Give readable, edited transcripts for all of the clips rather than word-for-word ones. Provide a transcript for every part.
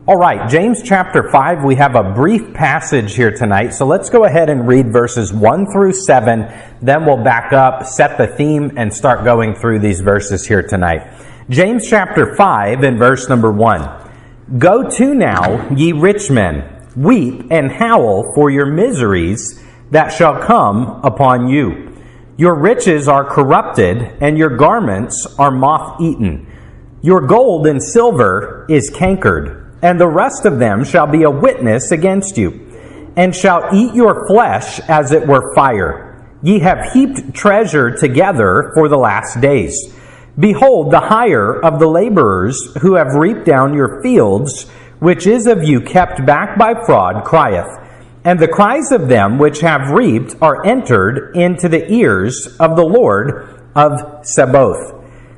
All right, James chapter 5, we have a brief passage here tonight, so let's go ahead and read verses 1 through 7, then we'll back up, set the theme, and start going through these verses here tonight. James chapter 5 and verse number 1. Go to now, ye rich men, weep and howl for your miseries that shall come upon you. Your riches are corrupted, and your garments are moth-eaten. Your gold and silver is cankered, and the rest of them shall be a witness against you, and shall eat your flesh as it were fire. Ye have heaped treasure together for the last days. Behold, the hire of the laborers who have reaped down your fields, which is of you kept back by fraud, crieth. And the cries of them which have reaped are entered into the ears of the Lord of Sabaoth.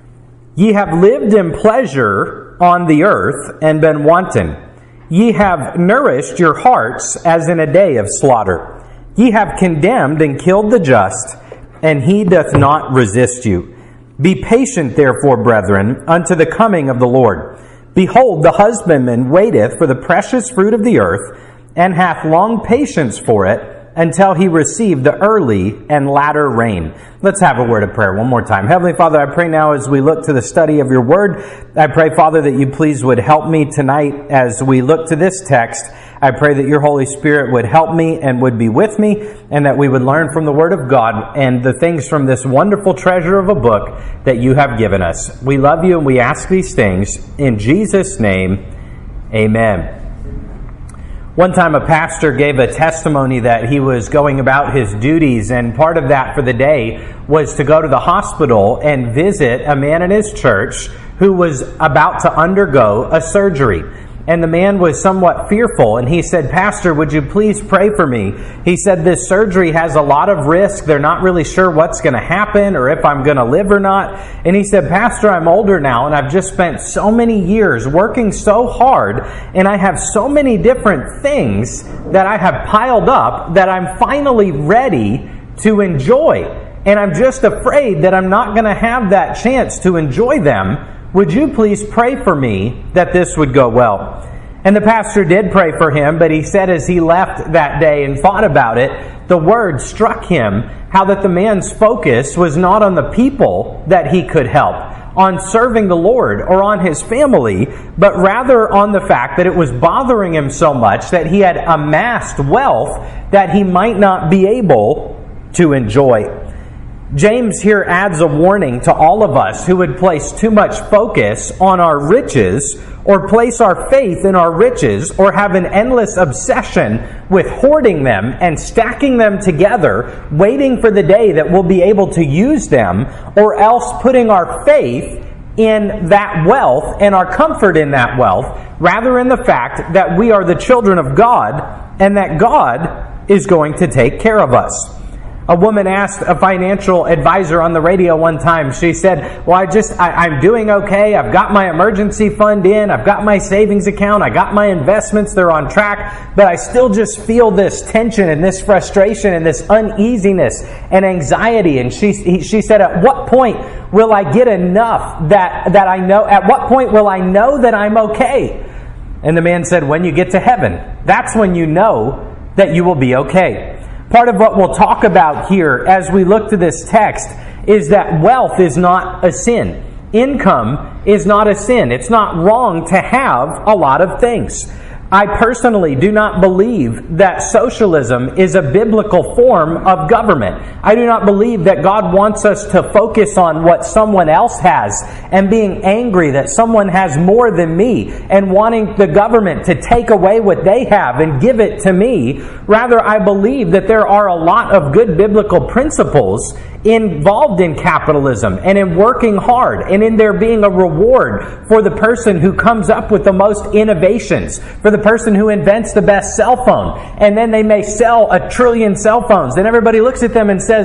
Ye have lived in pleasure on the earth and been wanton. Ye have nourished your hearts as in a day of slaughter. Ye have condemned and killed the just, and he doth not resist you. Be patient, therefore, brethren, unto the coming of the Lord. Behold, the husbandman waiteth for the precious fruit of the earth, and hath long patience for it, until he receive the early and latter rain. Let's have a word of prayer one more time. Heavenly Father, I pray now as we look to the study of your word, I pray, Father, that you please would help me tonight as we look to this text. I pray that your Holy Spirit would help me and would be with me, and that we would learn from the word of God and the things from this wonderful treasure of a book that you have given us. We love you and we ask these things in Jesus' name. Amen. One time a pastor gave a testimony that he was going about his duties, and part of that for the day was to go to the hospital and visit a man in his church who was about to undergo a surgery. And the man was somewhat fearful, and he said, "Pastor, would you please pray for me?" He said, "This surgery has a lot of risk. They're not really sure what's going to happen or if I'm going to live or not." And he said, "Pastor, I'm older now, and I've just spent so many years working so hard, and I have so many different things that I have piled up that I'm finally ready to enjoy. And I'm just afraid that I'm not going to have that chance to enjoy them. Would you please pray for me that this would go well?" And the pastor did pray for him, but he said as he left that day and thought about it, the word struck him how that the man's focus was not on the people that he could help, on serving the Lord or on his family, but rather on the fact that it was bothering him so much that he had amassed wealth that he might not be able to enjoy. James here adds a warning to all of us who would place too much focus on our riches, or place our faith in our riches, or have an endless obsession with hoarding them and stacking them together, waiting for the day that we'll be able to use them, or else putting our faith in that wealth and our comfort in that wealth, rather in the fact that we are the children of God and that God is going to take care of us. A woman asked a financial advisor on the radio one time, she said, "Well, I'm doing okay. I've got my emergency fund in. I've got my savings account. I got my investments. They're on track. But I still just feel this tension and this frustration and this uneasiness and anxiety." And she said, "At what point will I get enough that I know, at what point will I know that I'm okay?" And the man said, "When you get to heaven, that's when you know that you will be okay." Part of what we'll talk about here as we look to this text is that wealth is not a sin. Income is not a sin. It's not wrong to have a lot of things. I personally do not believe that socialism is a biblical form of government. I do not believe that God wants us to focus on what someone else has and being angry that someone has more than me and wanting the government to take away what they have and give it to me. Rather, I believe that there are a lot of good biblical principles involved in capitalism and in working hard and in there being a reward for the person who comes up with the most innovations, for the person who invents the best cell phone, and then they may sell 1 trillion cell phones. Then everybody looks at them and says,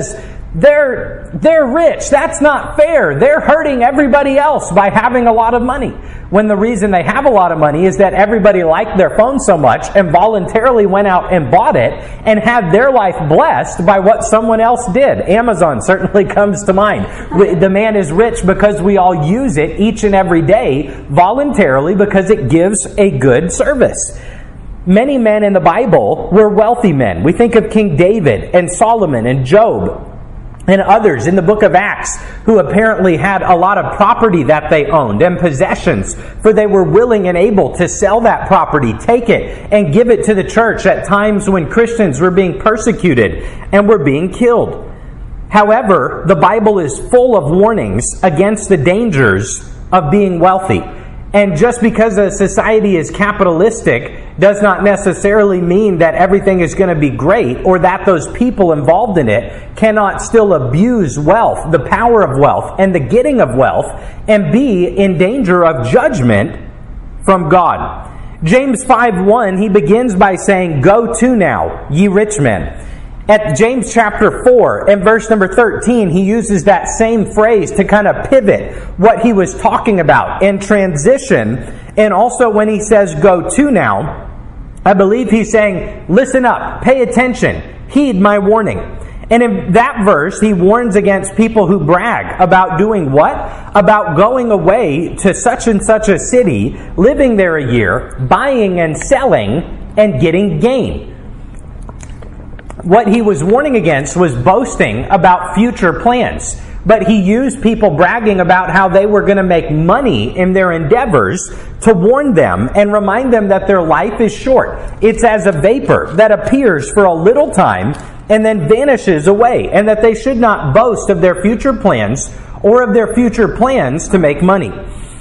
They're rich. That's not fair. They're hurting everybody else by having a lot of money. When the reason they have a lot of money is that everybody liked their phone so much and voluntarily went out and bought it and had their life blessed by what someone else did. Amazon certainly comes to mind. The man is rich because we all use it each and every day voluntarily because it gives a good service. Many men in the Bible were wealthy men. We think of King David and Solomon and Job and others in the book of Acts who apparently had a lot of property that they owned and possessions, for they were willing and able to sell that property, take it, and give it to the church at times when Christians were being persecuted and were being killed. However, the Bible is full of warnings against the dangers of being wealthy. And just because a society is capitalistic does not necessarily mean that everything is going to be great, or that those people involved in it cannot still abuse wealth, the power of wealth, and the getting of wealth, and be in danger of judgment from God. James 5:1, he begins by saying, "Go to now, ye rich men." At James chapter 4 and verse number 13, he uses that same phrase to kind of pivot what he was talking about and transition. And also when he says, "Go to now," I believe he's saying, listen up, pay attention, heed my warning. And in that verse, he warns against people who brag about doing what? About going away to such and such a city, living there a year, buying and selling, and getting gain. What he was warning against was boasting about future plans. But he used people bragging about how they were going to make money in their endeavors to warn them and remind them that their life is short. It's as a vapor that appears for a little time and then vanishes away, and that they should not boast of their future plans or of their future plans to make money.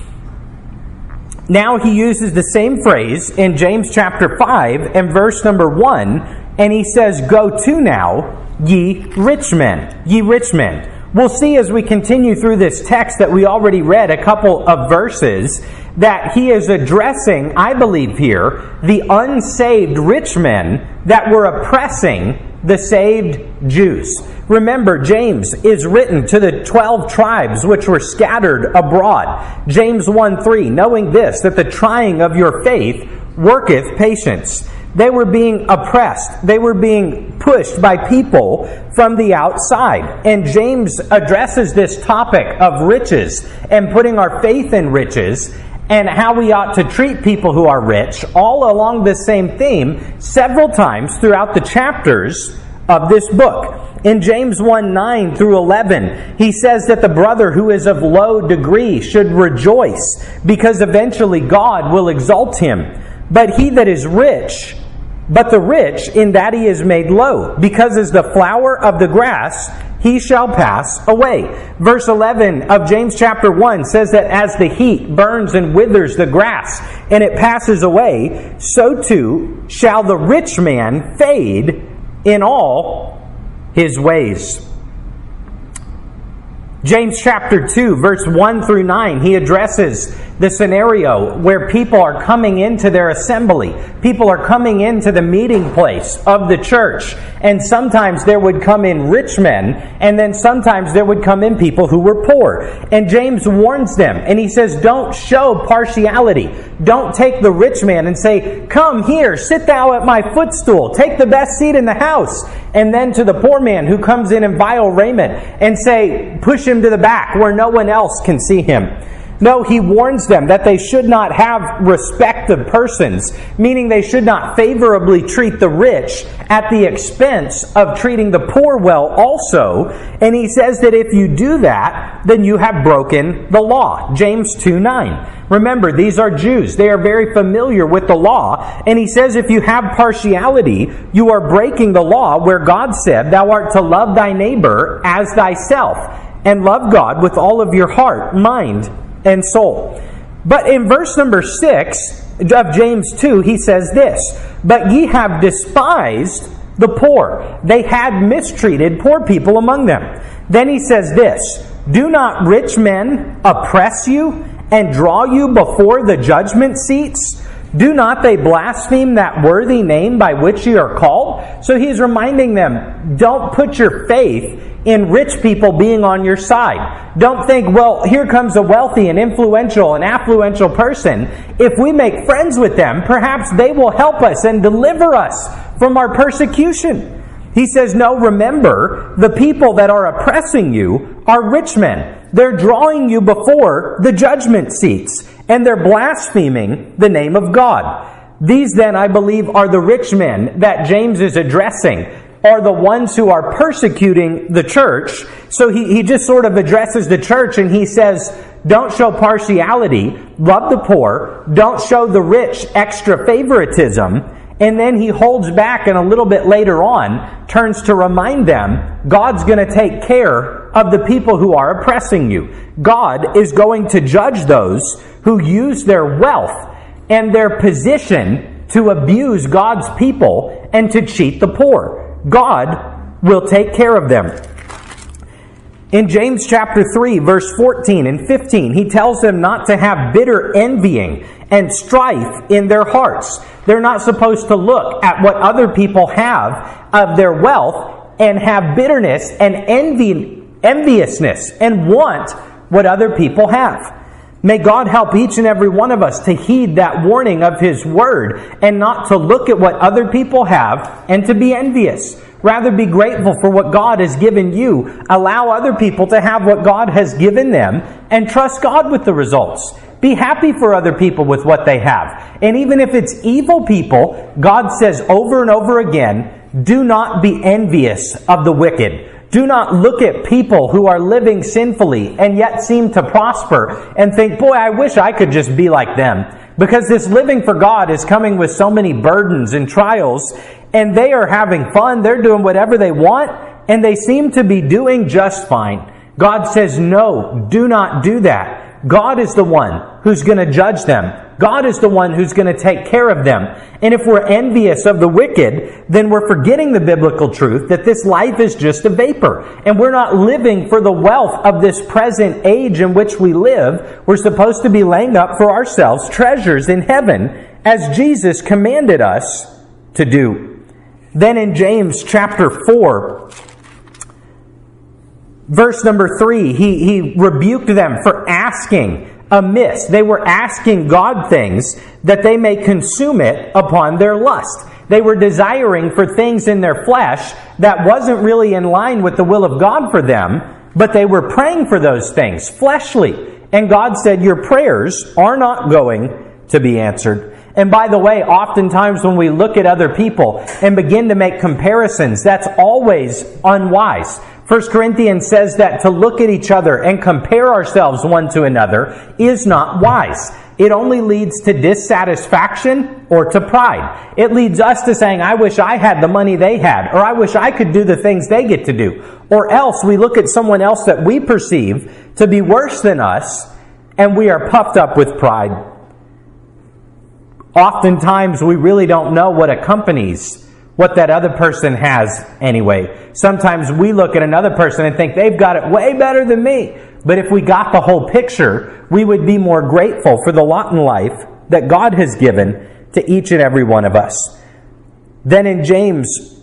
Now he uses the same phrase in James chapter 5 and verse number 1, and he says, "Go to now, ye rich men, ye rich men." We'll see as we continue through this text that we already read a couple of verses that he is addressing, I believe here, the unsaved rich men that were oppressing the saved Jews. Remember, James is written to the 12 tribes which were scattered abroad. James 1:3, knowing this, that the trying of your faith worketh patience. They were being oppressed. They were being pushed by people from the outside. And James addresses this topic of riches and putting our faith in riches and how we ought to treat people who are rich, all along this same theme, several times throughout the chapters of this book. In James 1:9 through 11, he says that the brother who is of low degree should rejoice, because eventually God will exalt him. But he that is rich, but the rich in that he is made low, because as the flower of the grass, he shall pass away. Verse 11 of James chapter 1 says that as the heat burns and withers the grass, and it passes away, so too shall the rich man fade in all his ways. James chapter 2, verse 1 through 9, he addresses the scenario where people are coming into their assembly. People are coming into the meeting place of the church. And sometimes there would come in rich men, and then sometimes there would come in people who were poor. And James warns them, and he says, don't show partiality. Don't take the rich man and say, "Come here, sit thou at my footstool, take the best seat in the house." And then to the poor man who comes in vile raiment and say, push him to the back where no one else can see him. No, he warns them that they should not have respect of persons, meaning they should not favorably treat the rich at the expense of treating the poor well also. And he says that if you do that, then you have broken the law. James 2:9. Remember, these are Jews. They are very familiar with the law. And he says if you have partiality, you are breaking the law where God said, "Thou art to love thy neighbor as thyself," and love God with all of your heart, mind, and soul. But in verse number 6 of James 2, he says this, "But ye have despised the poor." They had mistreated poor people among them. Then he says this, "Do not rich men oppress you and draw you before the judgment seats, Do not they blaspheme that worthy name by which ye are called? So he's reminding them, don't put your faith in rich people being on your side. Don't think, well, here comes a wealthy and influential and affluential person. If we make friends with them, perhaps they will help us and deliver us from our persecution. He says, no, remember, the people that are oppressing you are rich men. They're drawing you before the judgment seats, and they're blaspheming the name of God. These then, I believe, are the rich men that James is addressing, are the ones who are persecuting the church. So he just sort of addresses the church and he says, don't show partiality, love the poor, don't show the rich extra favoritism. And then he holds back and a little bit later on turns to remind them, God's going to take care of the people who are oppressing you. God is going to judge those who use their wealth and their position to abuse God's people and to cheat the poor. God will take care of them. In James chapter 3, verse 14 and 15, he tells them not to have bitter envying and strife in their hearts. They're not supposed to look at what other people have of their wealth and have bitterness and enviousness and want what other people have. May God help each and every one of us to heed that warning of His Word and not to look at what other people have and to be envious. Rather be grateful for what God has given you. Allow other people to have what God has given them and trust God with the results. Be happy for other people with what they have. And even if it's evil people, God says over and over again, do not be envious of the wicked. Do not look at people who are living sinfully and yet seem to prosper and think, boy, I wish I could just be like them. Because this living for God is coming with so many burdens and trials, and they are having fun. They're doing whatever they want, and they seem to be doing just fine. God says, no, do not do that. God is the one who's going to judge them. God is the one who's going to take care of them. And if we're envious of the wicked, then we're forgetting the biblical truth that this life is just a vapor. And we're not living for the wealth of this present age in which we live. We're supposed to be laying up for ourselves treasures in heaven, as Jesus commanded us to do. Then in James chapter 4, verse number 3, he rebuked them for asking amiss. They were asking God things that they may consume it upon their lust. They were desiring for things in their flesh that wasn't really in line with the will of God for them, but they were praying for those things, fleshly. And God said, your prayers are not going to be answered. And by the way, oftentimes when we look at other people and begin to make comparisons, that's always unwise. 1 Corinthians says that to look at each other and compare ourselves one to another is not wise. It only leads to dissatisfaction or to pride. It leads us to saying, I wish I had the money they had, or I wish I could do the things they get to do. Or else we look at someone else that we perceive to be worse than us, and we are puffed up with pride. Oftentimes we really don't know what accompanies what that other person has anyway. Sometimes we look at another person and think they've got it way better than me. But if we got the whole picture, we would be more grateful for the lot in life that God has given to each and every one of us. Then in James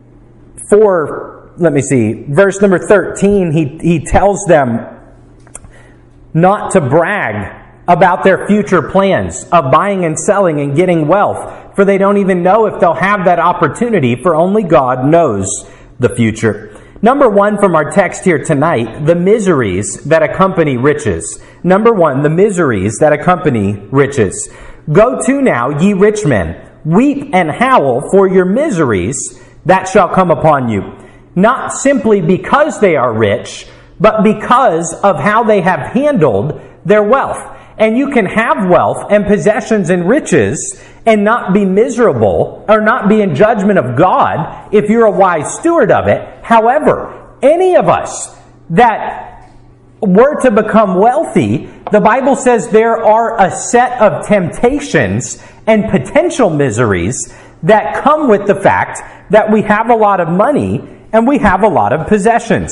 4, verse number 13, he tells them not to brag about their future plans of buying and selling and getting wealth, for they don't even know if they'll have that opportunity, for only God knows the future. Number one from our text here tonight, the miseries that accompany riches. Number one, the miseries that accompany riches. Go to now, ye rich men, weep and howl for your miseries that shall come upon you. Not simply because they are rich, but because of how they have handled their wealth. And you can have wealth and possessions and riches and not be miserable or not be in judgment of God if you're a wise steward of it. However, any of us that were to become wealthy, the Bible says there are a set of temptations and potential miseries that come with the fact that we have a lot of money and we have a lot of possessions.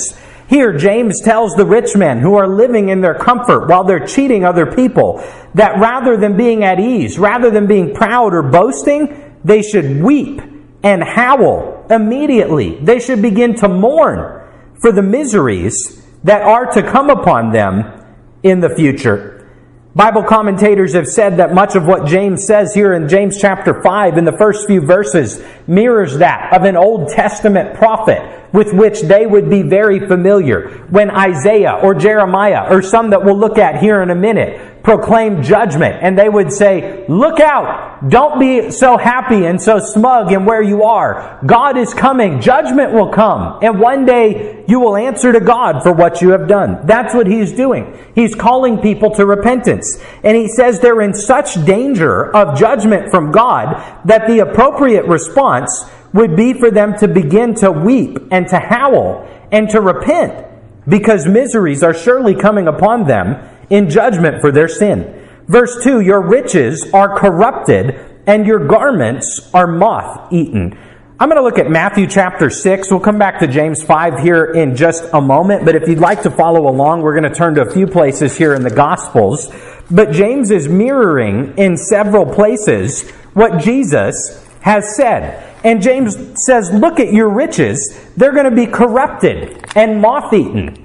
Here, James tells the rich men who are living in their comfort while they're cheating other people that rather than being at ease, rather than being proud or boasting, they should weep and howl immediately. They should begin to mourn for the miseries that are to come upon them in the future. Bible commentators have said that much of what James says here in James chapter 5 in the first few verses mirrors that of an Old Testament prophet with which they would be very familiar when Isaiah or Jeremiah or some that we'll look at here in a minute proclaim judgment, and they would say, look out, don't be so happy and so smug in where you are. God is coming, judgment will come, and one day you will answer to God for what you have done. That's what he's doing. He's calling people to repentance, and he says they're in such danger of judgment from God that the appropriate response would be for them to begin to weep and to howl and to repent, because miseries are surely coming upon them in judgment for their sin. Verse 2, your riches are corrupted and your garments are moth-eaten. I'm going to look at Matthew chapter 6. We'll come back to James 5 here in just a moment, but if you'd like to follow along, we're going to turn to a few places here in the Gospels. But James is mirroring in several places what Jesus has said. And James says, look at your riches. They're going to be corrupted and moth-eaten.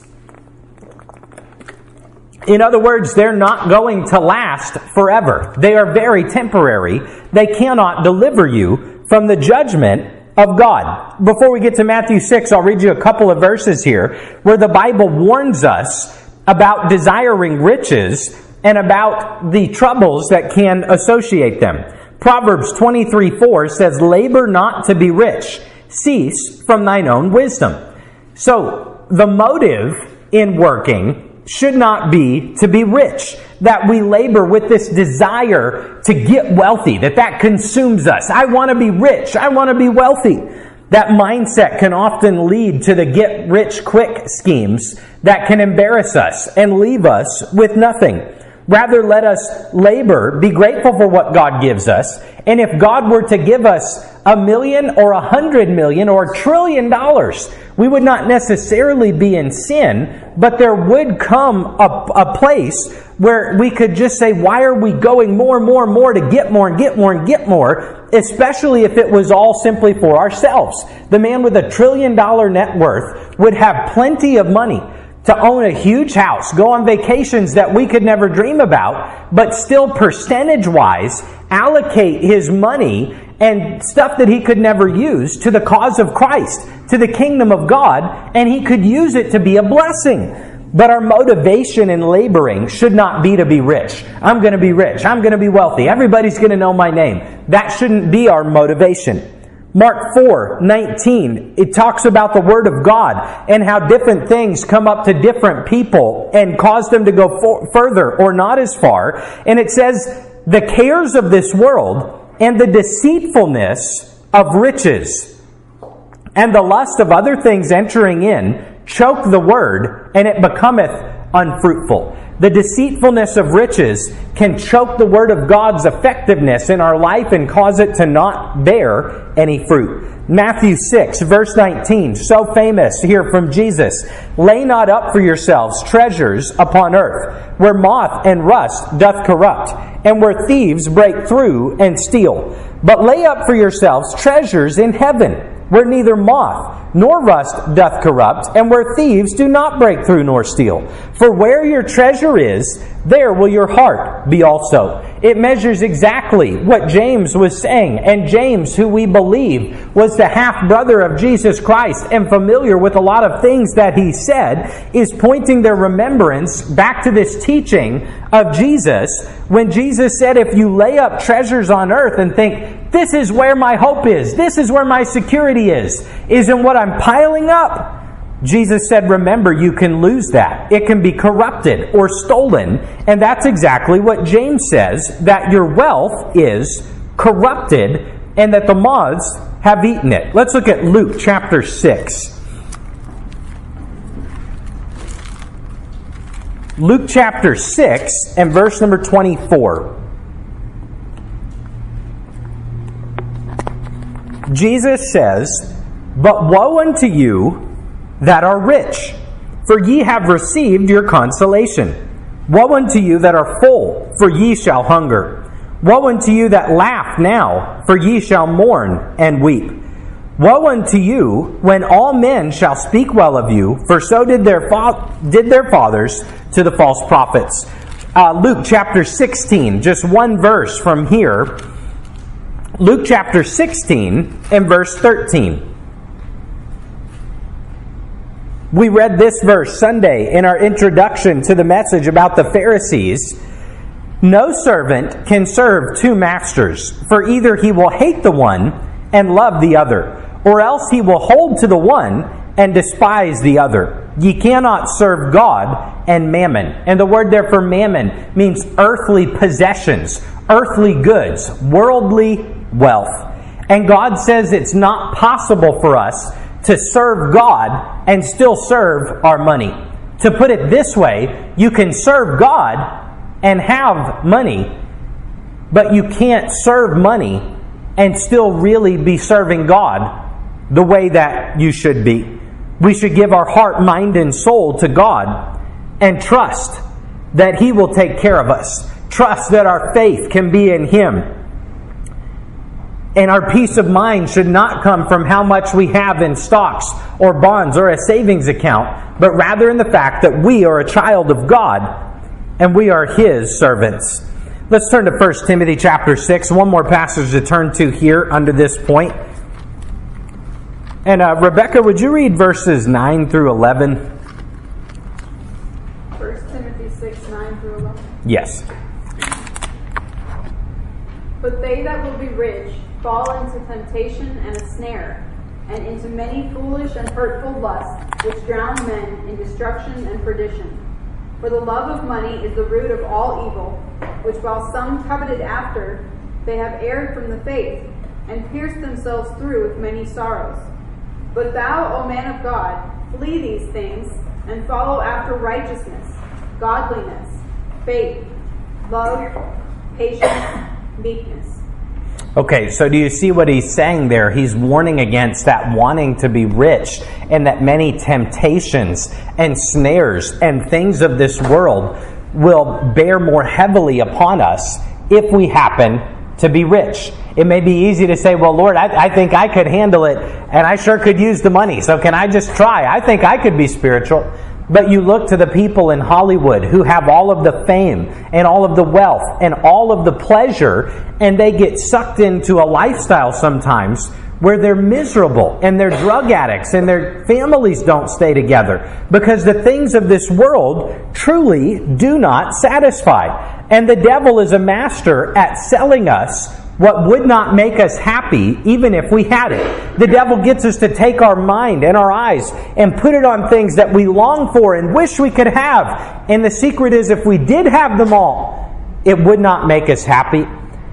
In other words, they're not going to last forever. They are very temporary. They cannot deliver you from the judgment of God. Before we get to Matthew 6, I'll read you a couple of verses here where the Bible warns us about desiring riches and about the troubles that can associate them. Proverbs 23:4 says, labor not to be rich, cease from thine own wisdom. So, the motive in working should not be to be rich, that we labor with this desire to get wealthy, that consumes us. I want to be rich. I want to be wealthy. That mindset can often lead to the get-rich-quick schemes that can embarrass us and leave us with nothing. Rather, let us labor, be grateful for what God gives us, and if God were to give us $1 million or $100 million or $1 trillion, we would not necessarily be in sin, but there would come a place where we could just say, why are we going more and more and more to get more and get more and get more, especially if it was all simply for ourselves. The man with $1 trillion net worth would have plenty of money to own a huge house, go on vacations that we could never dream about, but still percentage-wise allocate his money and stuff that he could never use to the cause of Christ, to the kingdom of God, and he could use it to be a blessing. But our motivation in laboring should not be to be rich. I'm going to be rich. I'm going to be wealthy. Everybody's going to know my name. That shouldn't be our motivation. Mark 4:19, it talks about the Word of God and how different things come up to different people and cause them to go further or not as far. And it says, the cares of this world and the deceitfulness of riches and the lust of other things entering in choke the word, and it becometh unfruitful. The deceitfulness of riches can choke the word of God's effectiveness in our life and cause it to not bear any fruit. Matthew 6, verse 19, so famous here from Jesus. Lay not up for yourselves treasures upon earth, where moth and rust doth corrupt, and where thieves break through and steal. But lay up for yourselves treasures in heaven, where neither moth nor rust doth corrupt, and where thieves do not break through nor steal. For where your treasure is, there will your heart be also. It measures exactly what James was saying. And James, who we believe was the half-brother of Jesus Christ and familiar with a lot of things that he said, is pointing their remembrance back to this teaching of Jesus when Jesus said, if you lay up treasures on earth and think, this is where my hope is, this is where my security is in what I'm piling up, Jesus said, remember, you can lose that. It can be corrupted or stolen. And that's exactly what James says, that your wealth is corrupted and that the moths have eaten it. Let's look at Luke chapter 6. Luke chapter 6 and verse number 24. Jesus says, but woe unto you, that are rich, for ye have received your consolation. Woe unto you that are full, for ye shall hunger. Woe unto you that laugh now, for ye shall mourn and weep. Woe unto you when all men shall speak well of you, for so did their fathers to the false prophets. Luke chapter 16, just one verse from here. Luke chapter 16 and verse 13. We read this verse Sunday in our introduction to the message about the Pharisees. No servant can serve two masters, for either he will hate the one and love the other, or else he will hold to the one and despise the other. Ye cannot serve God and mammon. And the word there for mammon means earthly possessions, earthly goods, worldly wealth. And God says it's not possible for us to serve God and still serve our money. To put it this way, you can serve God and have money, but you can't serve money and still really be serving God the way that you should be. We should give our heart, mind, and soul to God and trust that He will take care of us. Trust that our faith can be in Him. And our peace of mind should not come from how much we have in stocks or bonds or a savings account, but rather in the fact that we are a child of God and we are His servants. Let's turn to 1 Timothy chapter 6. One more passage to turn to here under this point. And Rebecca, would you read verses 9 through 11? 1 Timothy 6, 9 through 11. Yes. But they that will be rich fall into temptation and a snare, and into many foolish and hurtful lusts, which drown men in destruction and perdition. For the love of money is the root of all evil, which while some coveted after, they have erred from the faith, and pierced themselves through with many sorrows. But thou, O man of God, flee these things, and follow after righteousness, godliness, faith, love, patience, meekness. Okay, so do you see what he's saying there? He's warning against that wanting to be rich, and that many temptations and snares and things of this world will bear more heavily upon us if we happen to be rich. It may be easy to say, well, Lord, I think I could handle it, and I sure could use the money, so can I just try? I think I could be spiritual. But you look to the people in Hollywood who have all of the fame and all of the wealth and all of the pleasure, and they get sucked into a lifestyle sometimes where they're miserable and they're drug addicts and their families don't stay together because the things of this world truly do not satisfy. And the devil is a master at selling us what would not make us happy even if we had it. The devil gets us to take our mind and our eyes and put it on things that we long for and wish we could have. And the secret is, if we did have them all, it would not make us happy.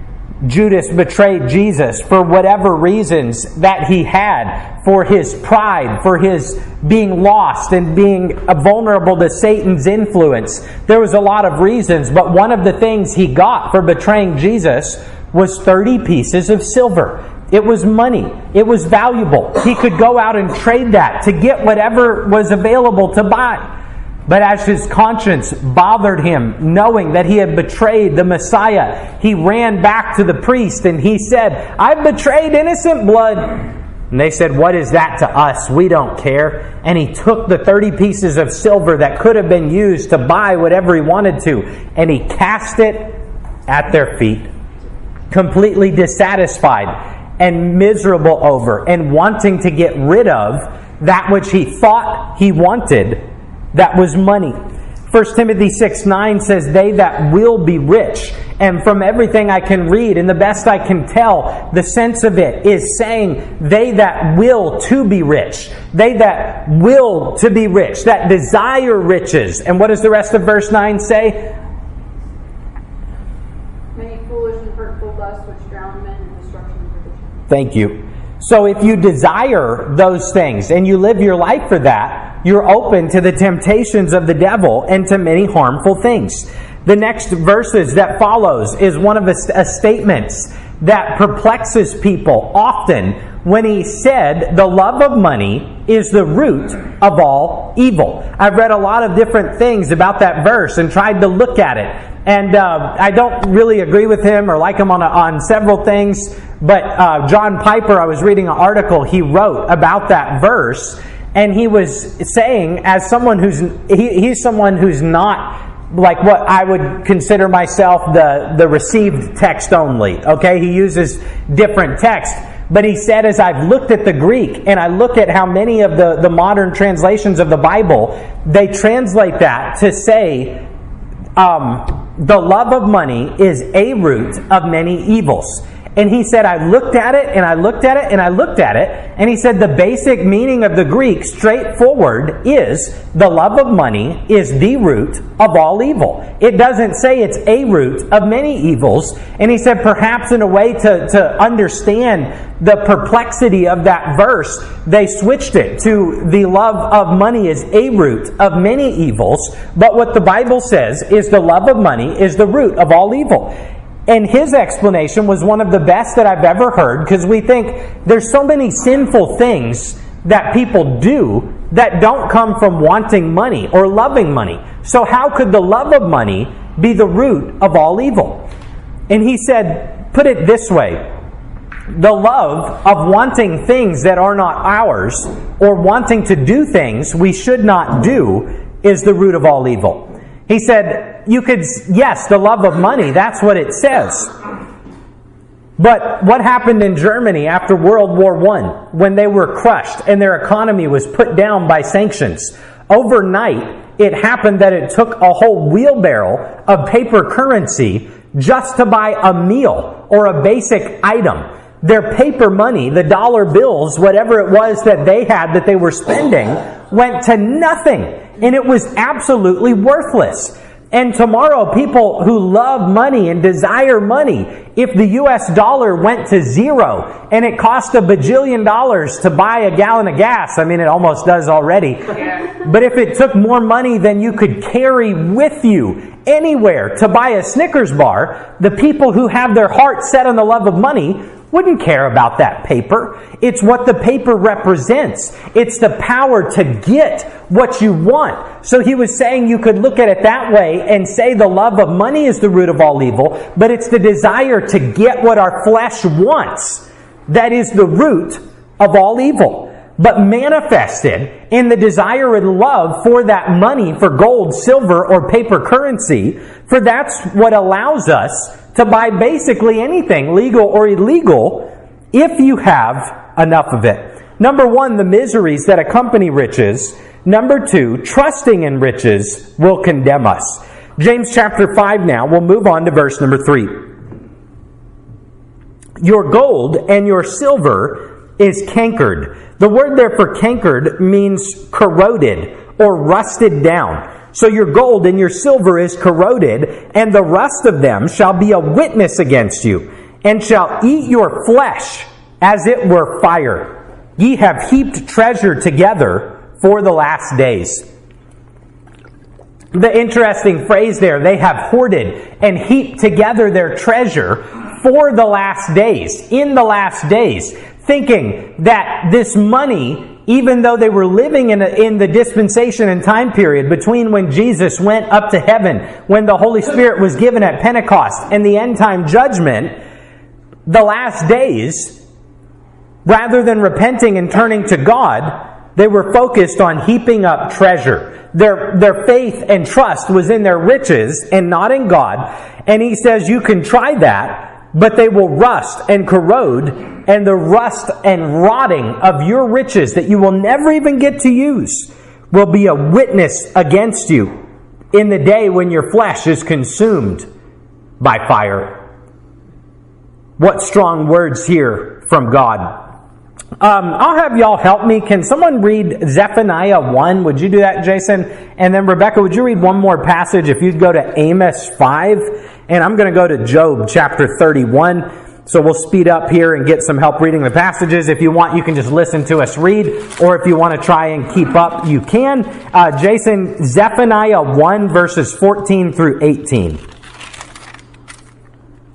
Judas betrayed Jesus for whatever reasons that he had, for his pride, for his being lost and being vulnerable to Satan's influence. There was a lot of reasons, but one of the things he got for betraying Jesus was 30 pieces of silver. It was money. It was valuable. He could go out and trade that to get whatever was available to buy. But as his conscience bothered him, knowing that he had betrayed the Messiah, he ran back to the priest and he said, "I've betrayed innocent blood." And they said, "What is that to us? We don't care." And he took the 30 pieces of silver that could have been used to buy whatever he wanted to, and he cast it at their feet, completely dissatisfied and miserable over and wanting to get rid of that which he thought he wanted, that was money. 1 Timothy 6:9 says, "They that will be rich." And from everything I can read, and the best I can tell, the sense of it is saying they that will to be rich. They that will to be rich, that desire riches. And what does the rest of verse 9 say? Many foolish and hurtful lusts which drown men in destruction and perdition. Thank you. So if you desire those things and you live your life for that, you're open to the temptations of the devil and to many harmful things. The next verses that follows is one of a statements that perplexes people often when he said the love of money is the root of all evil. I've read a lot of different things about that verse and tried to look at it. And I don't really agree with him or like him on several things. But John Piper, I was reading an article he wrote about that verse. And he was saying, as someone he's someone who's not like what I would consider myself the received text only. Okay, he uses different text. But he said, as I've looked at the Greek and I look at how many of the modern translations of the Bible, they translate that to say the love of money is a root of many evils. And he said, I looked at it, and I looked at it, and I looked at it. And he said, the basic meaning of the Greek, straightforward, is the love of money is the root of all evil. It doesn't say it's a root of many evils. And he said, perhaps in a way to understand the perplexity of that verse, they switched it to the love of money is a root of many evils. But what the Bible says is the love of money is the root of all evil. And his explanation was one of the best that I've ever heard, because we think there's so many sinful things that people do that don't come from wanting money or loving money. So how could the love of money be the root of all evil? And he said, put it this way, the love of wanting things that are not ours or wanting to do things we should not do is the root of all evil. He said, yes, the love of money, that's what it says. But what happened in Germany after World War I, when they were crushed and their economy was put down by sanctions? Overnight, it happened that it took a whole wheelbarrow of paper currency just to buy a meal or a basic item. Their paper money, the dollar bills, whatever it was that they had that they were spending, went to nothing. And it was absolutely worthless. And tomorrow, people who love money and desire money, if the US dollar went to zero and it cost $1 bajillion to buy a gallon of gas, I mean, it almost does already. But if it took more money than you could carry with you anywhere to buy a Snickers bar, the people who have their heart set on the love of money wouldn't care about that paper. It's what the paper represents. It's the power to get what you want. So he was saying you could look at it that way and say the love of money is the root of all evil, but it's the desire to get what our flesh wants that is the root of all evil. But manifested in the desire and love for that money, for gold, silver, or paper currency, for that's what allows us to buy basically anything, legal or illegal, if you have enough of it. Number one, the miseries that accompany riches. Number two, trusting in riches will condemn us. James chapter 5 now, we'll move on to verse number 3. Your gold and your silver is cankered. The word there for cankered means corroded or rusted down. So your gold and your silver is corroded, and the rust of them shall be a witness against you, and shall eat your flesh as it were fire. Ye have heaped treasure together for the last days. The interesting phrase there, they have hoarded and heaped together their treasure for the last days, in the last days, thinking that this money, even though they were living in the dispensation and time period between when Jesus went up to heaven, when the Holy Spirit was given at Pentecost, and the end time judgment, the last days, rather than repenting and turning to God, they were focused on heaping up treasure. Their faith and trust was in their riches and not in God. And he says you can try that, but they will rust and corrode, and the rust and rotting of your riches that you will never even get to use will be a witness against you in the day when your flesh is consumed by fire. What strong words here from God. I'll have y'all help me. Can someone read Zephaniah 1? Would you do that, Jason? And then Rebecca, would you read one more passage? If you'd go to Amos 5. And I'm going to go to Job chapter 31. So we'll speed up here and get some help reading the passages. If you want, you can just listen to us read. Or if you want to try and keep up, you can. Jason, Zephaniah 1 verses 14 through 18. The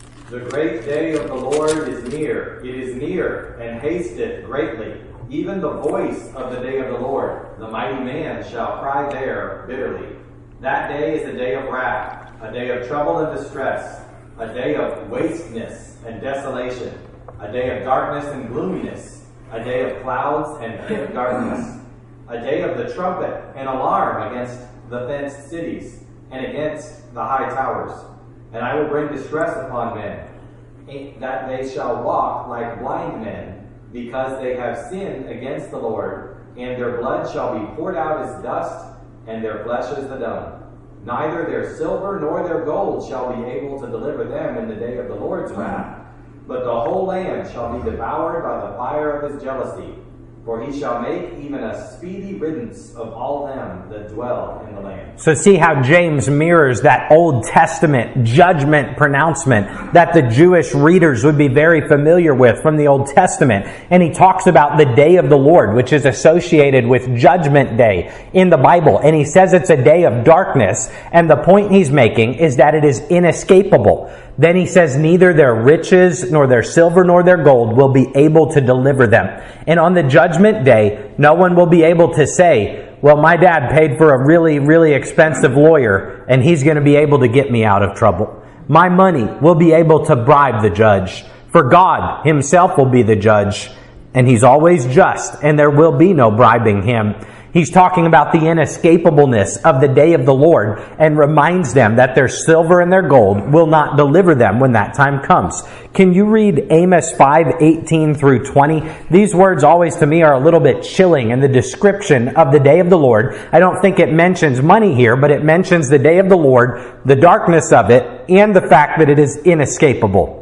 great day of the Lord is near. It is near, and hasteth greatly. Even the voice of the day of the Lord. The mighty man shall cry there bitterly. That day is a day of wrath, a day of trouble and distress, a day of wasteness and desolation, a day of darkness and gloominess, a day of clouds and thick darkness, a day of the trumpet and alarm against the fenced cities and against the high towers. And I will bring distress upon men, that they shall walk like blind men, because they have sinned against the Lord, and their blood shall be poured out as dust, and their flesh as the dung. Neither their silver nor their gold shall be able to deliver them in the day of the Lord's wrath, but the whole land shall be devoured by the fire of his jealousy. For he shall make even a speedy riddance of all them that dwell in the land. So see how James mirrors that Old Testament judgment pronouncement that the Jewish readers would be very familiar with from the Old Testament. And he talks about the day of the Lord, which is associated with Judgment Day in the Bible. And he says it's a day of darkness. And the point he's making is that it is inescapable. Then he says neither their riches nor their silver nor their gold will be able to deliver them. And on the judgment day, no one will be able to say, well, my dad paid for a really, really expensive lawyer and he's going to be able to get me out of trouble. My money will be able to bribe the judge. For God himself will be the judge, and he's always just, and there will be no bribing him. He's talking about the inescapableness of the day of the Lord and reminds them that their silver and their gold will not deliver them when that time comes. Can you read Amos 5:18 through 20? These words always to me are a little bit chilling in the description of the day of the Lord. I don't think it mentions money here, but it mentions the day of the Lord, the darkness of it, and the fact that it is inescapable.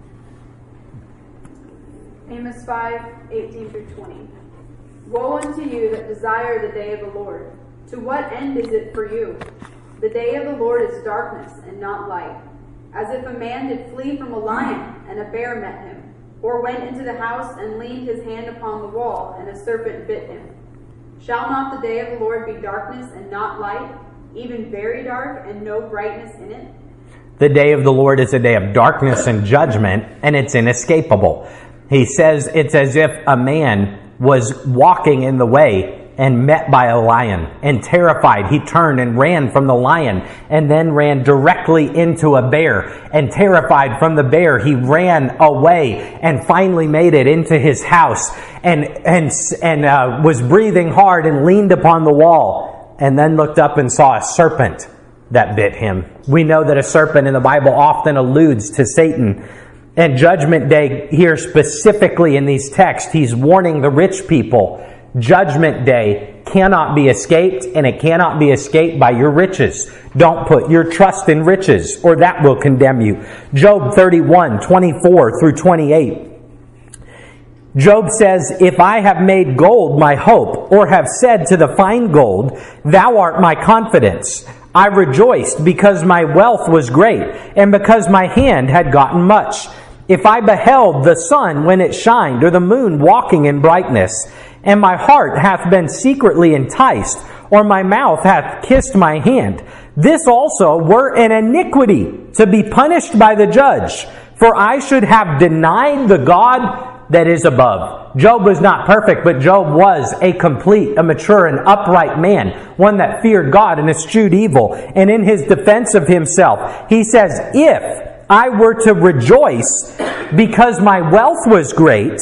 Amos 5:18 through 20. Woe unto you that desire the day of the Lord. To what end is it for you? The day of the Lord is darkness and not light. As if a man did flee from a lion, and a bear met him, or went into the house and leaned his hand upon the wall, and a serpent bit him. Shall not the day of the Lord be darkness and not light, even very dark and no brightness in it? The day of the Lord is a day of darkness and judgment, and it's inescapable. He says it's as if a man was walking in the way and met by a lion, and terrified he turned and ran from the lion, and then ran directly into a bear, and terrified from the bear he ran away and finally made it into his house, and was breathing hard and leaned upon the wall, and then looked up and saw a serpent that bit him. We know that a serpent in the Bible often alludes to Satan. And Judgment Day here specifically in these texts, he's warning the rich people. Judgment Day cannot be escaped, and it cannot be escaped by your riches. Don't put your trust in riches, or that will condemn you. Job 31:24 through 28. Job says, if I have made gold my hope, or have said to the fine gold, thou art my confidence, I rejoiced because my wealth was great, and because my hand had gotten much. If I beheld the sun when it shined, or the moon walking in brightness, and my heart hath been secretly enticed, or my mouth hath kissed my hand, this also were an iniquity to be punished by the judge, for I should have denied the God that is above. Job was not perfect, but Job was a complete, a mature, and upright man, one that feared God and eschewed evil. And in his defense of himself, he says, if I were to rejoice because my wealth was great,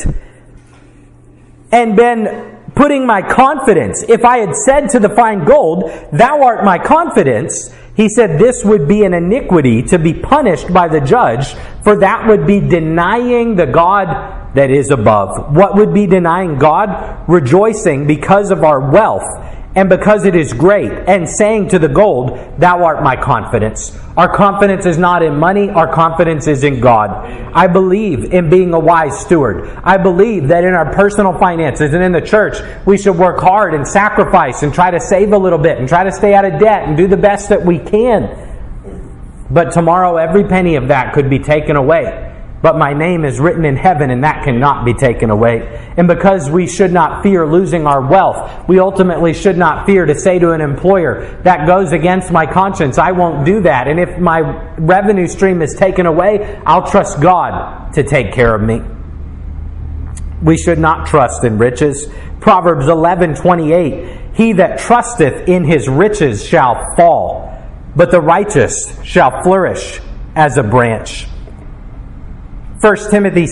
and been putting my confidence, if I had said to the fine gold, thou art my confidence, he said this would be an iniquity to be punished by the judge, for that would be denying the God that is above. What would be denying God? Rejoicing because of our wealth and because it is great, and saying to the gold, thou art my confidence. Our confidence is not in money, our confidence is in God. I believe in being a wise steward. I believe that in our personal finances and in the church, we should work hard and sacrifice and try to save a little bit and try to stay out of debt and do the best that we can. But tomorrow, every penny of that could be taken away. but my name is written in heaven, and that cannot be taken away. And because we should not fear losing our wealth, we ultimately should not fear to say to an employer, that goes against my conscience, I won't do that. And if my revenue stream is taken away, I'll trust God to take care of me. We should not trust in riches. Proverbs 11:28, he that trusteth in his riches shall fall, but the righteous shall flourish as a branch. 1 Timothy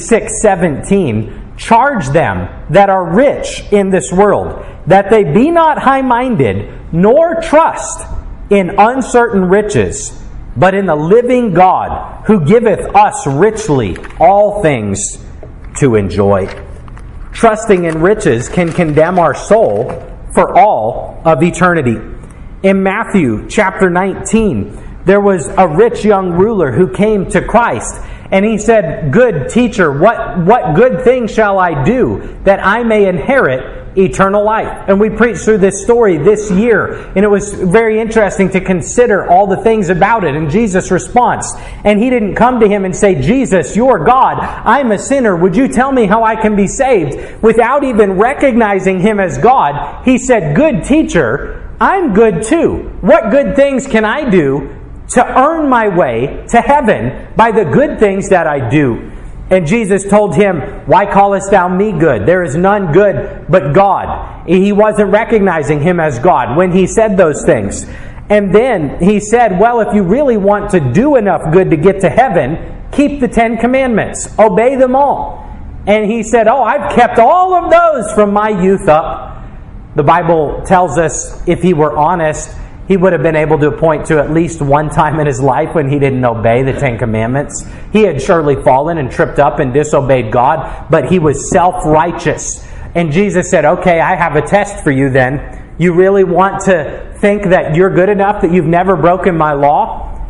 6:17, charge them that are rich in this world, that they be not high-minded, nor trust in uncertain riches, but in the living God, who giveth us richly all things to enjoy. Trusting in riches can condemn our soul for all of eternity. In Matthew chapter 19, there was a rich young ruler who came to Christ, and he said, good teacher, what good thing shall I do that I may inherit eternal life? And we preached through this story this year, and it was very interesting to consider all the things about it and Jesus' response. And he didn't come to him and say, Jesus, you're God, I'm a sinner, would you tell me how I can be saved? Without even recognizing him as God, he said, good teacher, I'm good too. What good things can I do to earn my way to heaven by the good things that I do? And Jesus told him, why callest thou me good? There is none good but God. He wasn't recognizing him as God when he said those things. And then he said, well, if you really want to do enough good to get to heaven, keep the 10 Commandments. Obey them all. And he said, oh, I've kept all of those from my youth up. The Bible tells us if he were honest, he would have been able to point to at least one time in his life when he didn't obey the 10 Commandments. He had surely fallen and tripped up and disobeyed God, but he was self-righteous. And Jesus said, okay, I have a test for you then. You really want to think that you're good enough, that you've never broken my law?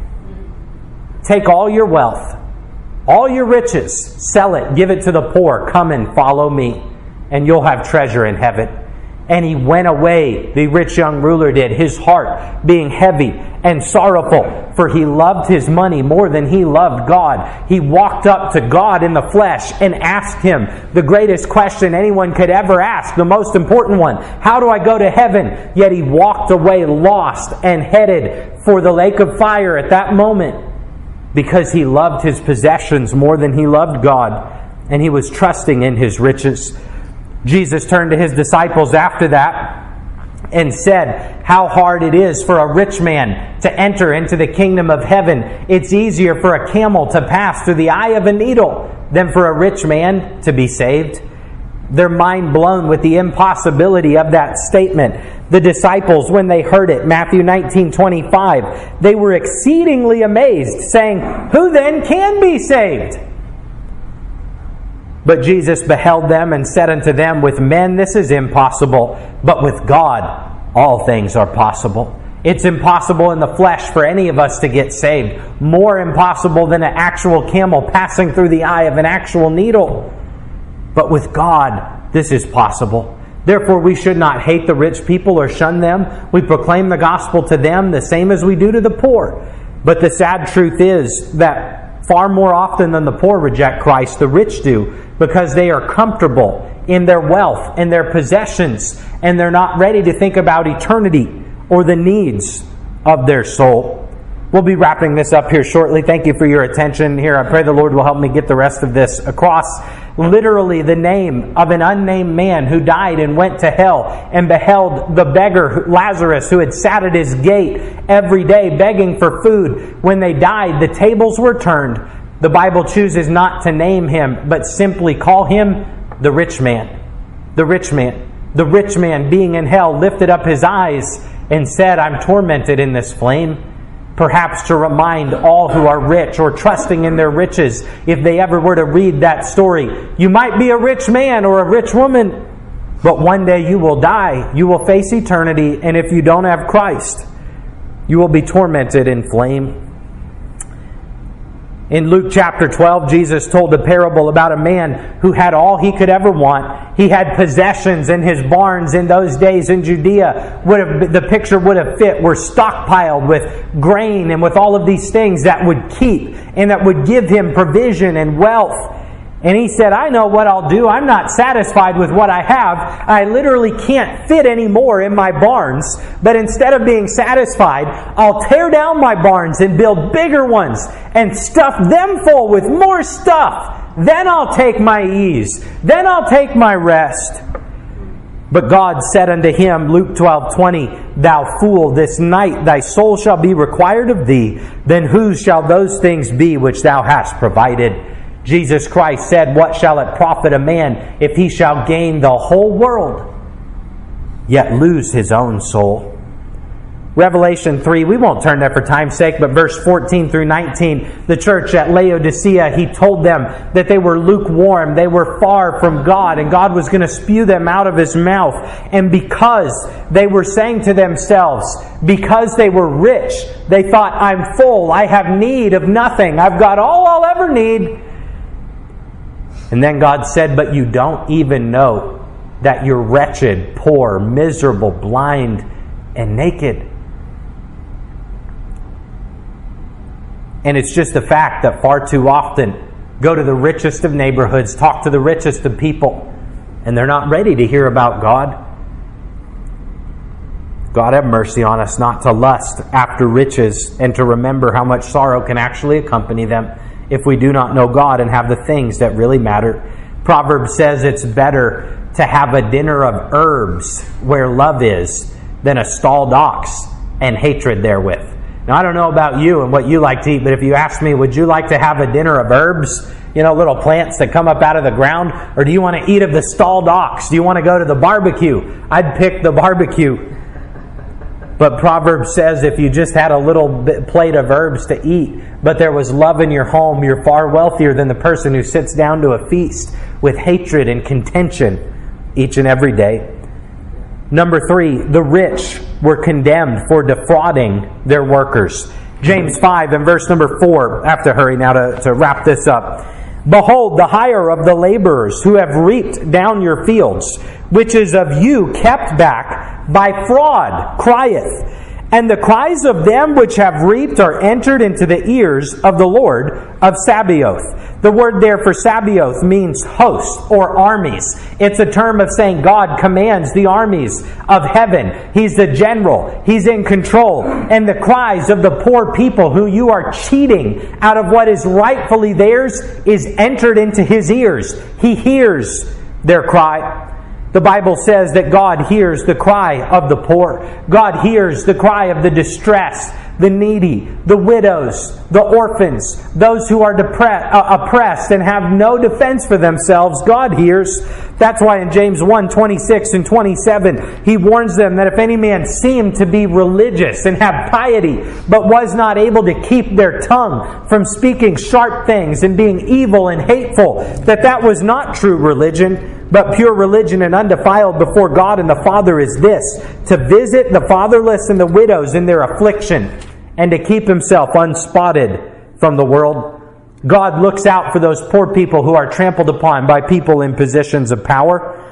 Take all your wealth, all your riches, sell it, give it to the poor, come and follow me, and you'll have treasure in heaven. And he went away, the rich young ruler did, his heart being heavy and sorrowful, for he loved his money more than he loved God. He walked up to God in the flesh and asked him the greatest question anyone could ever ask, the most important one. How do I go to heaven? Yet he walked away lost and headed for the lake of fire at that moment because he loved his possessions more than he loved God, and he was trusting in his riches. Jesus turned to his disciples after that and said how hard it is for a rich man to enter into the kingdom of heaven. It's easier for a camel to pass through the eye of a needle than for a rich man to be saved. They're mind blown with the impossibility of that statement. The disciples, when they heard it, Matthew 19:25, they were exceedingly amazed, saying, who then can be saved? But Jesus beheld them and said unto them, with men this is impossible, but with God all things are possible. It's impossible in the flesh for any of us to get saved. More impossible than an actual camel passing through the eye of an actual needle. But with God, this is possible. Therefore, we should not hate the rich people or shun them. We proclaim the gospel to them the same as we do to the poor. But the sad truth is that far more often than the poor reject Christ, the rich do, because they are comfortable in their wealth and their possessions, and they're not ready to think about eternity or the needs of their soul. We'll be wrapping this up here shortly. Thank you for your attention here. I pray the Lord will help me get the rest of this across. Literally the name of an unnamed man who died and went to hell and beheld the beggar Lazarus, who had sat at his gate every day begging for food. When they died, the tables were turned. The Bible chooses not to name him, but simply call him the rich man. The rich man. The rich man, being in hell, lifted up his eyes and said, I'm tormented in this flame. Perhaps to remind all who are rich or trusting in their riches, if they ever were to read that story, you might be a rich man or a rich woman, but one day you will die. You will face eternity, and if you don't have Christ, you will be tormented in flame. In Luke chapter 12, Jesus told a parable about a man who had all he could ever want. He had possessions in his barns in those days in Judea. The picture would have fit, were stockpiled with grain and with all of these things that would keep and that would give him provision and wealth. And he said, I know what I'll do. I'm not satisfied with what I have. I literally can't fit any more in my barns. But instead of being satisfied, I'll tear down my barns and build bigger ones and stuff them full with more stuff. Then I'll take my ease. Then I'll take my rest. But God said unto him, Luke 12:20, Thou fool, this night thy soul shall be required of thee. Then whose shall those things be which thou hast provided? Jesus Christ said, What shall it profit a man if he shall gain the whole world, yet lose his own soul? Revelation 3, we won't turn there for time's sake, but verse 14 through 19, the church at Laodicea, he told them that they were lukewarm, they were far from God, and God was going to spew them out of His mouth. And because they were saying to themselves, because they were rich, they thought, I'm full, I have need of nothing, I've got all I'll ever need. And then God said, but you don't even know that you're wretched, poor, miserable, blind, and naked. And it's just a fact that far too often, go to the richest of neighborhoods, talk to the richest of people, and they're not ready to hear about God. God have mercy on us not to lust after riches and to remember how much sorrow can actually accompany them if we do not know God and have the things that really matter. Proverbs says it's better to have a dinner of herbs where love is than a stalled ox and hatred therewith. Now, I don't know about you and what you like to eat, but if you ask me, would you like to have a dinner of herbs? You know, little plants that come up out of the ground? Or do you want to eat of the stalled ox? Do you want to go to the barbecue? I'd pick the barbecue. But Proverbs says if you just had a little plate of herbs to eat, but there was love in your home, you're far wealthier than the person who sits down to a feast with hatred and contention each and every day. Number 3, the rich were condemned for defrauding their workers. James 5 and verse number 4. I have to hurry now to wrap this up. Behold, the hire of the laborers who have reaped down your fields, which is of you kept back by fraud, crieth. And the cries of them which have reaped are entered into the ears of the Lord of Sabaoth. The word there for Sabaoth means host or armies. It's a term of saying God commands the armies of heaven. He's the general. He's in control. And the cries of the poor people who you are cheating out of what is rightfully theirs is entered into His ears. He hears their cry. The Bible says that God hears the cry of the poor. God hears the cry of the distressed, the needy, the widows, the orphans, those who are oppressed and have no defense for themselves. God hears. That's why in James 1:26 and 27, he warns them that if any man seemed to be religious and have piety, but was not able to keep their tongue from speaking sharp things and being evil and hateful, that was not true religion. But pure religion and undefiled before God and the Father is this, to visit the fatherless and the widows in their affliction, and to keep himself unspotted from the world. God looks out for those poor people who are trampled upon by people in positions of power.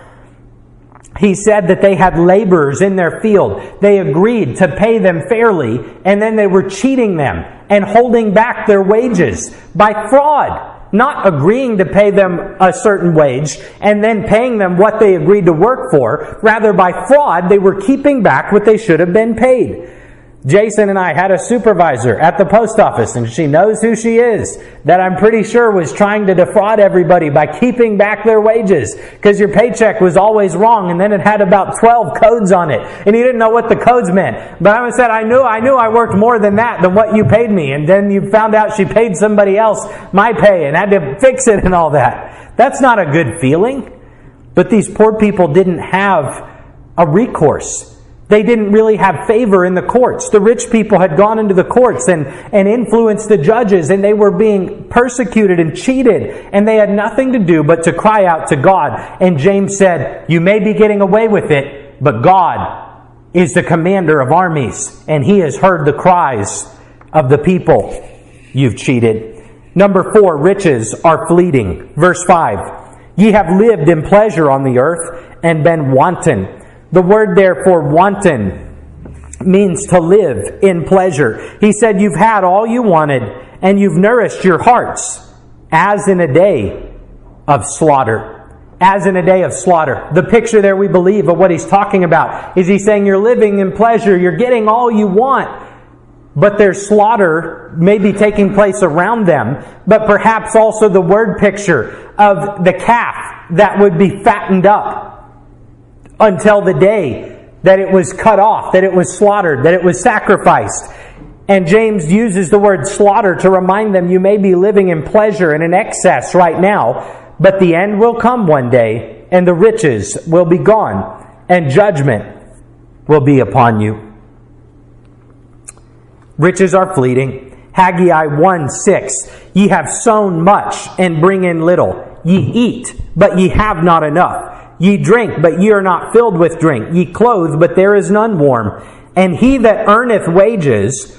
He said that they had laborers in their field. They agreed to pay them fairly, and then they were cheating them and holding back their wages by fraud. Not agreeing to pay them a certain wage and then paying them what they agreed to work for. Rather, by fraud, they were keeping back what they should have been paid. Jason and I had a supervisor at the post office, and she knows who she is, that I'm pretty sure was trying to defraud everybody by keeping back their wages, because your paycheck was always wrong, and then it had about 12 codes on it, and you didn't know what the codes meant. But I said, I knew I worked more than that, than what you paid me, and then you found out she paid somebody else my pay and had to fix it and all that. That's not a good feeling. But these poor people didn't have a recourse. They didn't really have favor in the courts. The rich people had gone into the courts and influenced the judges, and they were being persecuted and cheated, and they had nothing to do but to cry out to God. And James said, you may be getting away with it, but God is the commander of armies, and He has heard the cries of the people you've cheated. Number 4, riches are fleeting. Verse 5, ye have lived in pleasure on the earth and been wanton. The word there for wanton means to live in pleasure. He said you've had all you wanted and you've nourished your hearts as in a day of slaughter. As in a day of slaughter. The picture there, we believe, of what he's talking about is he's saying you're living in pleasure, you're getting all you want, but there's slaughter maybe taking place around them, but perhaps also the word picture of the calf that would be fattened up until the day that it was cut off, that it was slaughtered, that it was sacrificed. And James uses the word slaughter to remind them you may be living in pleasure and in excess right now, but the end will come one day, and the riches will be gone, and judgment will be upon you. Riches are fleeting. Haggai 1:6, ye have sown much, and bring in little. Ye eat, but ye have not enough. Ye drink, but ye are not filled with drink. Ye clothe, but there is none warm. And he that earneth wages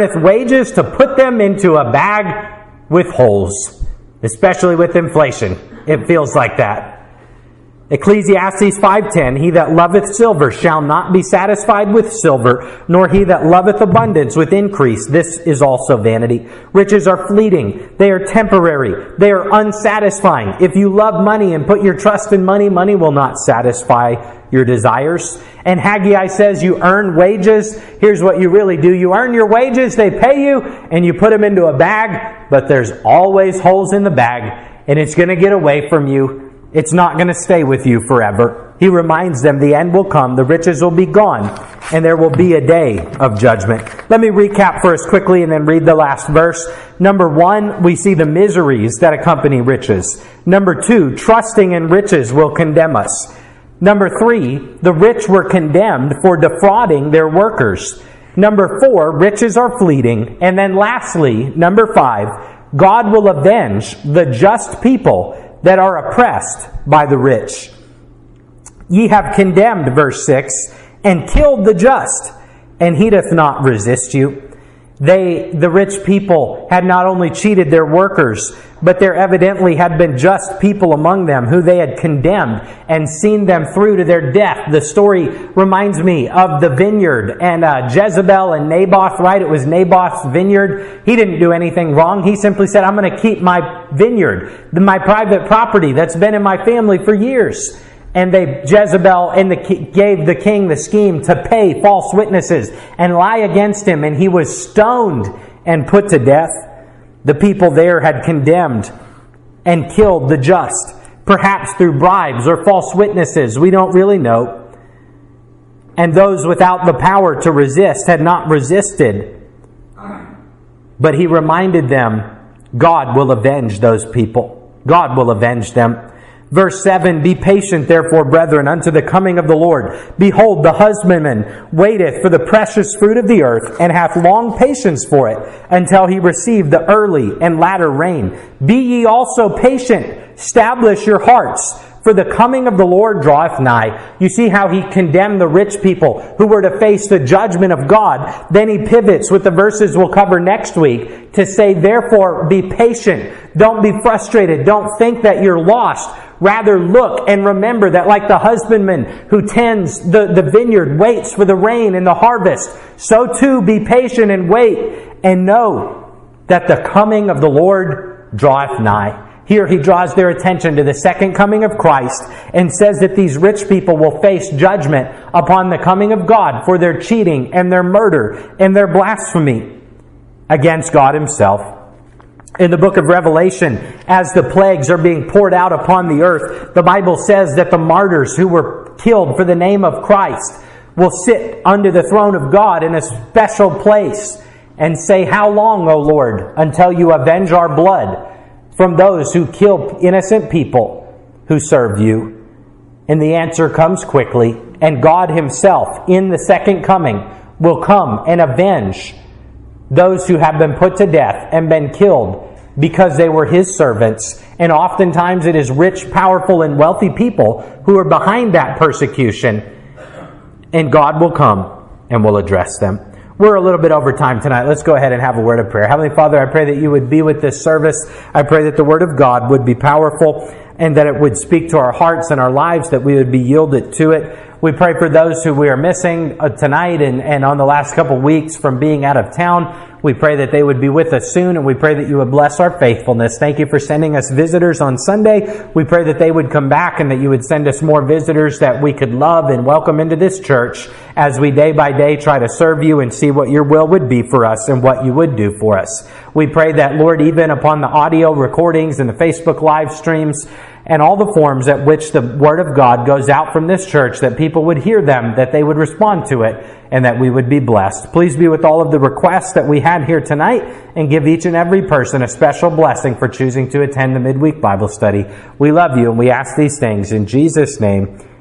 to put them into a bag with holes. Especially with inflation. It feels like that. Ecclesiastes 5:10, he that loveth silver shall not be satisfied with silver, nor he that loveth abundance with increase. This is also vanity. Riches are fleeting. They are temporary. They are unsatisfying. If you love money and put your trust in money, money will not satisfy your desires. And Haggai says you earn wages. Here's what you really do. You earn your wages, they pay you, and you put them into a bag, but there's always holes in the bag, and it's going to get away from you. It's not going to stay with you forever. He reminds them the end will come, the riches will be gone, and there will be a day of judgment. Let me recap for us quickly and then read the last verse. Number 1, we see the miseries that accompany riches. Number 2, trusting in riches will condemn us. Number 3, the rich were condemned for defrauding their workers. Number 4, riches are fleeting. And then lastly, number 5, God will avenge the just people that are oppressed by the rich. Ye have condemned, verse 6, and killed the just, and he doth not resist you. The rich people, had not only cheated their workers, but there evidently had been just people among them who they had condemned and seen them through to their death. The story reminds me of the vineyard and Jezebel and Naboth, right? It was Naboth's vineyard. He didn't do anything wrong. He simply said, I'm going to keep my vineyard, my private property that's been in my family for years. And Jezebel gave the king the scheme to pay false witnesses and lie against him, and he was stoned and put to death. The people there had condemned and killed the just, perhaps through bribes or false witnesses. We don't really know. And those without the power to resist had not resisted. But he reminded them, God will avenge those people. God will avenge them. Verse 7, be patient, therefore, brethren, unto the coming of the Lord. Behold, the husbandman waiteth for the precious fruit of the earth, and hath long patience for it, until he receive the early and latter rain. Be ye also patient, establish your hearts, for the coming of the Lord draweth nigh. You see how he condemned the rich people who were to face the judgment of God. Then he pivots with the verses we'll cover next week to say, therefore, be patient. Don't be frustrated. Don't think that you're lost. Rather, look and remember that like the husbandman who tends the vineyard waits for the rain and the harvest, so too be patient and wait, and know that the coming of the Lord draweth nigh. Here he draws their attention to the second coming of Christ and says that these rich people will face judgment upon the coming of God for their cheating and their murder and their blasphemy against God himself. In the book of Revelation, as the plagues are being poured out upon the earth, the Bible says that the martyrs who were killed for the name of Christ will sit under the throne of God in a special place and say, how long, O Lord, until you avenge our blood from those who kill innocent people who serve you? And the answer comes quickly, and God himself in the second coming will come and avenge those who have been put to death and been killed because they were his servants. And oftentimes it is rich, powerful, and wealthy people who are behind that persecution. And God will come and will address them. We're a little bit over time tonight. Let's go ahead and have a word of prayer. Heavenly Father, I pray that you would be with this service. I pray that the Word of God would be powerful and that it would speak to our hearts and our lives, that we would be yielded to it. We pray for those who we are missing tonight and on the last couple weeks from being out of town. We pray that they would be with us soon, and we pray that you would bless our faithfulness. Thank you for sending us visitors on Sunday. We pray that they would come back and that you would send us more visitors that we could love and welcome into this church as we day by day try to serve you and see what your will would be for us and what you would do for us. We pray that, Lord, even upon the audio recordings and the Facebook live streams and all the forms at which the Word of God goes out from this church, that people would hear them, that they would respond to it, and that we would be blessed. Please be with all of the requests that we had here tonight, and give each and every person a special blessing for choosing to attend the midweek Bible study. We love you, and we ask these things in Jesus' name.